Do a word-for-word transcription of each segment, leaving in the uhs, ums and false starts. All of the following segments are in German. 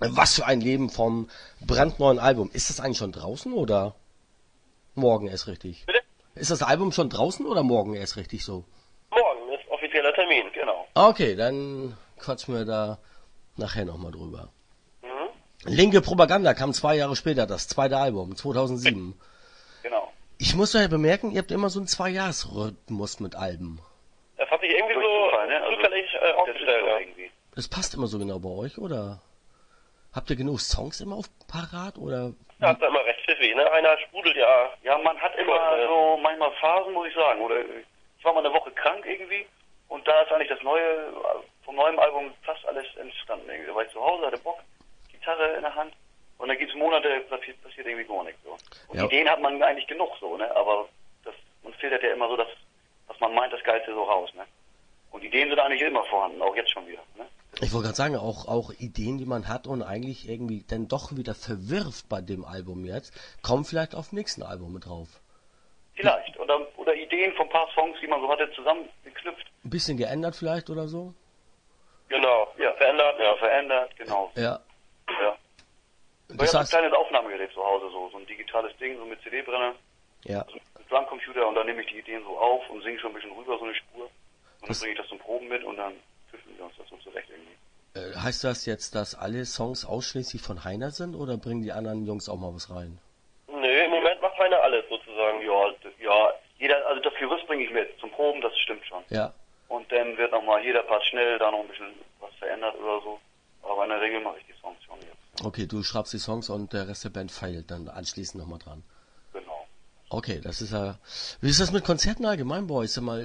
Was für ein Leben vom brandneuen Album. Ist das eigentlich schon draußen oder morgen erst richtig? Bitte? Ist das Album schon draußen oder morgen erst richtig so? Morgen ist offizieller Termin, genau. Okay, dann quatschen wir da nachher nochmal drüber. Mhm. Linke Propaganda kam zwei Jahre später, das zweite Album, zweitausendsieben. Genau. Ich muss ja bemerken, ihr habt immer so einen Zwei-Jahres-Rhythmus mit Alben. Das hat sich irgendwie Durch so Zufall, ne? Also, zufällig äh, Das ist aufgestellt. so Ja. irgendwie. Das passt immer so genau bei euch, oder? Habt ihr genug Songs immer auf parat, oder? Da hast du immer recht pfiffig, ne? Einer sprudelt ja. Ja, man hat immer Ja. so manchmal Phasen, muss ich sagen. Oder ich war mal eine Woche krank irgendwie und da ist eigentlich das neue, vom neuen Album fast alles entstanden. Irgendwie. Da war ich zu Hause, hatte Bock, Gitarre in der Hand und dann gibt's Monate, passiert, passiert irgendwie gar nichts. So. Und Ja. Ideen hat man eigentlich genug so, ne? Aber das, man filtert ja immer so das, was man meint, das Geilste so raus, ne? Und Ideen sind eigentlich immer vorhanden, auch jetzt schon wieder, ne? Ich wollte gerade sagen, auch, auch Ideen, die man hat und eigentlich irgendwie dann doch wieder verwirft bei dem Album jetzt, kommen vielleicht auf dem nächsten Album mit drauf. Vielleicht. Oder, oder Ideen von ein paar Songs, die man so hatte, zusammengeknüpft. Ein bisschen geändert vielleicht oder so? Genau. Ja. Verändert, Ja, ja. verändert, genau. Ja. Ja. Ich Das habe ein heißt, kleines Aufnahmegerät zu Hause, so, so ein digitales Ding, so mit C D-Brenner, ja. also mit Drumcomputer und dann nehme ich die Ideen so auf und singe schon ein bisschen rüber, so eine Spur. Und dann Das- bringe ich das zum Proben mit und dann pfiffen wir uns das so zurecht irgendwie. Äh, heißt das jetzt, dass alle Songs ausschließlich von Heiner sind oder bringen die anderen Jungs auch mal was rein? Nö, im Moment macht keiner alles sozusagen. Ja, d- ja, jeder, also das Gerüst bringe ich mit zum Proben, das stimmt schon. Ja. Und dann wird nochmal jeder Part schnell, da noch ein bisschen was verändert oder so. Aber in der Regel mache ich die Songs schon jetzt. Okay, du schreibst die Songs und der Rest der Band feilt dann anschließend nochmal dran. Genau. Okay, das ist ja... Wie ist das mit Konzerten allgemein bei euch? Sag mal,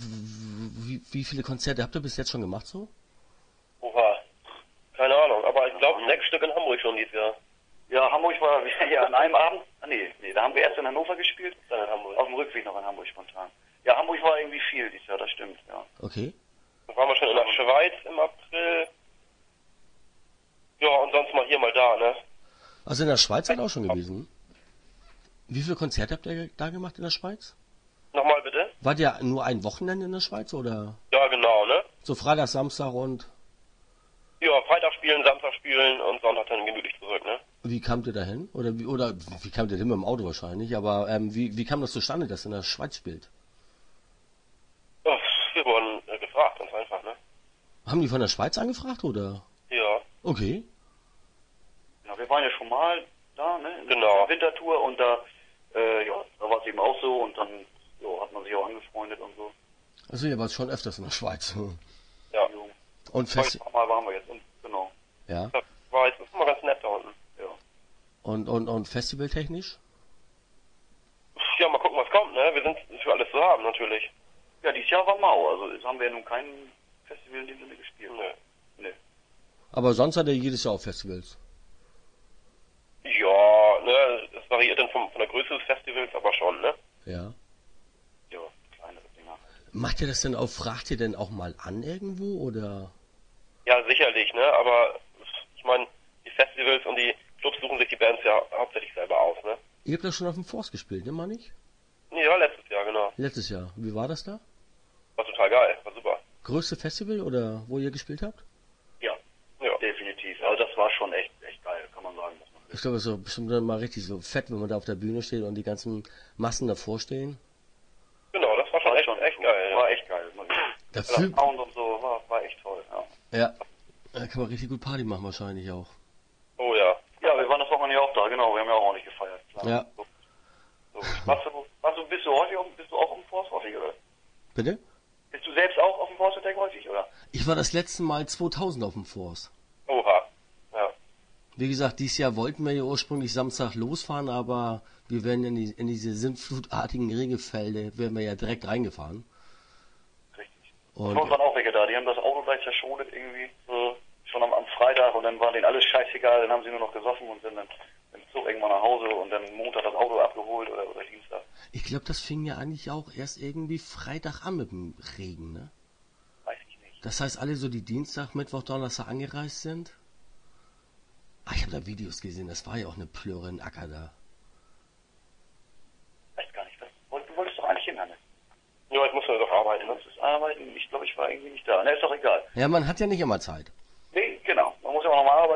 wie, wie viele Konzerte habt ihr bis jetzt schon gemacht so? Oha. Keine Ahnung, aber ich glaube, sechs Stück in Hamburg schon dieses Jahr. Ja, Hamburg war ja an einem Abend, ah, nee, nee, da haben wir erst in Hannover gespielt, Dann in Hamburg. auf dem Rückweg noch in Hamburg spontan. Ja, Hamburg war irgendwie viel dieses Jahr, das stimmt, ja. Okay. Dann waren wir schon in der Schweiz im April. Ja, und sonst mal hier, mal da, ne? Also in der Schweiz seid ihr auch schon gewesen? Wie viele Konzerte habt ihr da gemacht in der Schweiz? Nochmal bitte? Wart ihr nur ein Wochenende in der Schweiz oder Ja, genau, ne? so Freitag, Samstag und Ja, Freitag spielen, Samstag spielen und Sonntag dann gemütlich zurück, ne? wie kamt ihr dahin? Oder wie oder wie kamt ihr hin mit dem Auto wahrscheinlich? Aber ähm, wie wie kam das zustande, dass ihr in der Schweiz spielt? Ja, wir wurden äh, gefragt, ganz einfach, ne? Haben die von der Schweiz angefragt oder? Ja, Okay. Ja, wir waren ja schon mal da, ne, in Genau. der Wintertour und da, äh, ja, da war es eben auch so und dann, ja, hat man sich auch angefreundet und so. Also ihr wart schon öfters in der Schweiz. ja. Jo. Und Fest Ein paar Mal waren wir jetzt und, genau, ja. Das war jetzt, das ist immer ganz nett da unten. ja. Und und und festivaltechnisch? Ja, mal gucken, was kommt, ne? Wir sind für alles zu haben, natürlich. Ja, dieses Jahr war mau, also jetzt haben wir ja nun kein Festival in dem Sinne gespielt. Nö. Ne. Aber sonst seid ihr jedes Jahr auf Festivals. Ja, ne, das variiert dann vom, von der Größe des Festivals, aber schon, ne? Ja. Ja, kleinere Dinger. Macht ihr das denn auch, fragt ihr denn auch mal an irgendwo oder? Ja, sicherlich, ne? Aber ich meine, die Festivals und die Clubs suchen sich die Bands ja hauptsächlich selber aus, ne? Ihr habt ja schon auf dem Forst gespielt, ne, meine ich? Ja, letztes Jahr, genau. Letztes Jahr. Wie war das da? War total geil, war super. Größte Festival oder wo ihr gespielt habt? Ja, Ja. definitiv. Also das war schon echt, echt geil, kann man sagen. Muss man Ich glaube, es ist so bestimmt dann mal richtig so fett, wenn man da auf der Bühne steht und die ganzen Massen davor stehen. Genau, das war schon war echt, schon echt geil. War Ja. echt geil. Da Das fühlt, Sound und so war, war echt toll, ja. ja, da kann man richtig gut Party machen wahrscheinlich auch. Oh ja. Ja, wir waren das Wochenende ja auch da, genau, wir haben ja auch ordentlich gefeiert. Klar. Ja. So, so. Warst du, warst du, bist du häufig, auf- bist du auch auf dem Forst häufig, oder? Bitte? Bist du selbst auch auf dem Forst Attack häufig, oder? Ich war das letzte Mal zweitausend auf dem Forst. Oha. Ja. Wie gesagt, dieses Jahr wollten wir ja ursprünglich Samstag losfahren, aber wir werden in, die, in diese sintflutartigen Regenfelde, werden wir ja direkt reingefahren. Richtig. Und Vor uns waren auch welche da, die haben das Auto gleich verschonet irgendwie, Hm. schon am, am Freitag und dann war denen alles scheißegal, dann haben sie nur noch gesoffen und sind dann im Zug irgendwann nach Hause und dann Montag das Auto abgeholt oder, oder Dienstag. ich glaube, das fing ja eigentlich auch erst irgendwie Freitag an mit dem Regen, ne? Weiß ich nicht. Das heißt, alle so die Dienstag, Mittwoch, Donnerstag angereist sind? Ah, ich habe da Videos gesehen, das war ja auch eine Plörre in Acker da. Weiß gar nicht, was, woll- du wolltest doch eigentlich hin, Hannes. Ja, ich muss ja doch arbeiten, Du ne? musstest arbeiten, ich glaube, ich war irgendwie nicht da. Na, ist doch egal. Ja, man hat ja nicht immer Zeit. Nee, genau. Man muss ja auch nochmal arbeiten und so weiter.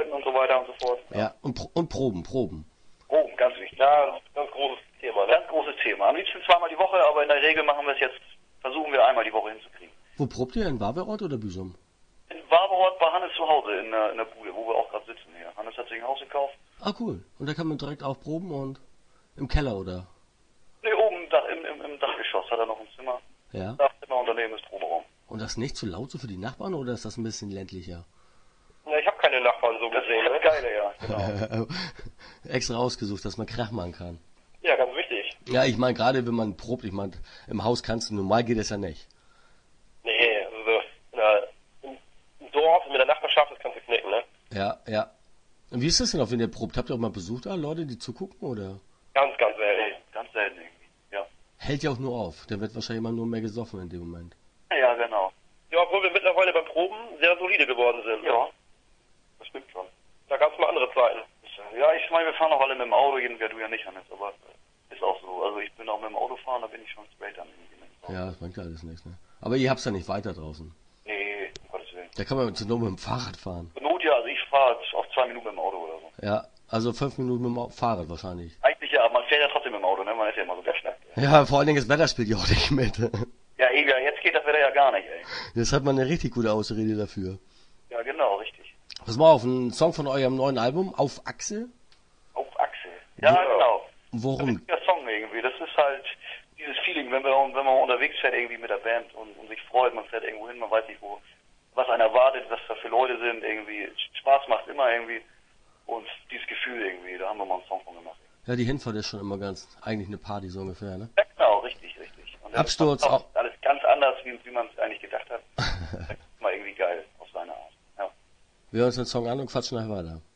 weiter und so fort. Ja, und, Pro und Proben, Proben. Proben, ganz wichtig. Ja, ganz großes Thema, ne? Ganz großes Thema. Am liebsten zweimal die Woche, aber in der Regel machen wir es jetzt, versuchen wir einmal die Woche hinzukriegen. Wo probt ihr? In Waverort oder Büsum? In Waverort bei Hannes zu Hause in der, in der Bude, wo wir auch gerade sitzen hier. Hannes hat sich ein Haus gekauft. Ah, cool. Und da kann man direkt auch proben und im Keller, oder? Ne, oben im, Dach, im, im, im Dachgeschoss hat er noch ein Zimmer. Ja. Dachzimmer und daneben ist Proberaum. Und das nicht zu laut so für die Nachbarn, oder ist das ein bisschen ländlicher? Ja, ich habe keine Nachbarn so Das gesehen, ist ne? das Geile, ja, genau. Extra ausgesucht, dass man Krach machen kann. Ja, ganz wichtig. Ja, ich meine, gerade wenn man probt, ich meine, im Haus kannst du, normal geht es ja nicht. Nee, also so in der, im, im Dorf, mit der Nachbarschaft, das kannst du knicken, ne? Ja, ja. Und wie ist das denn auch, wenn ihr probt? Habt ihr auch mal besucht, da Leute, die zugucken, oder? Ganz, ganz selten. Ganz selten irgendwie, ja. Hält ja auch nur auf. Der wird wahrscheinlich immer nur mehr gesoffen in dem Moment. Ja, genau. Ja, obwohl wir mittlerweile beim Proben sehr solide geworden sind. Ja, das stimmt schon. Da gab es mal andere Zeiten. Ja, ich meine, wir fahren auch alle mit dem Auto, ja, du ja nicht, Hannes, aber ist auch so. Also ich bin auch mit dem Auto fahren, da bin ich schon straight an. Ja, das bringt ja alles nichts, ne? Aber ihr habt's ja nicht weiter draußen. Nee, um Gottes Willen. Da kann man zu nur mit dem Fahrrad fahren. Zur Not ja, also ich fahre auf zwei Minuten mit dem Auto oder so. Ja, also fünf Minuten mit dem Au- Fahrrad wahrscheinlich. Eigentlich ja, aber man fährt ja trotzdem mit dem Auto, ne? Man ist ja immer so der Schnack. Ja, vor allen Dingen das Wetter spielt ja auch nicht mit. Ja, eben, ja, jetzt geht das Wetter ja gar nicht, ey. Jetzt hat man eine richtig gute Ausrede dafür. Ja, genau, richtig. Pass mal auf, ein Song von eurem neuen Album, Auf Achse. Auf Achse. Ja, Ja. genau. Worum? Der Song irgendwie, das ist halt dieses Feeling, wenn, wir, wenn man unterwegs fährt irgendwie mit der Band und, und sich freut, man fährt irgendwo hin, man weiß nicht, wo, was einen erwartet, was da für Leute sind, irgendwie, Spaß macht immer irgendwie und dieses Gefühl irgendwie, da haben wir mal einen Song von gemacht. Ja, die Hinfahrt ist schon immer ganz, eigentlich eine Party so ungefähr, ne? Ja, genau, richtig, richtig. Und der Absturz ist auch. alles ganz anders, wie, wie man es eigentlich gedacht hat. Das ist mal irgendwie geil, auf seine Art. Ja. Wir hören uns den Song an und quatschen nachher weiter.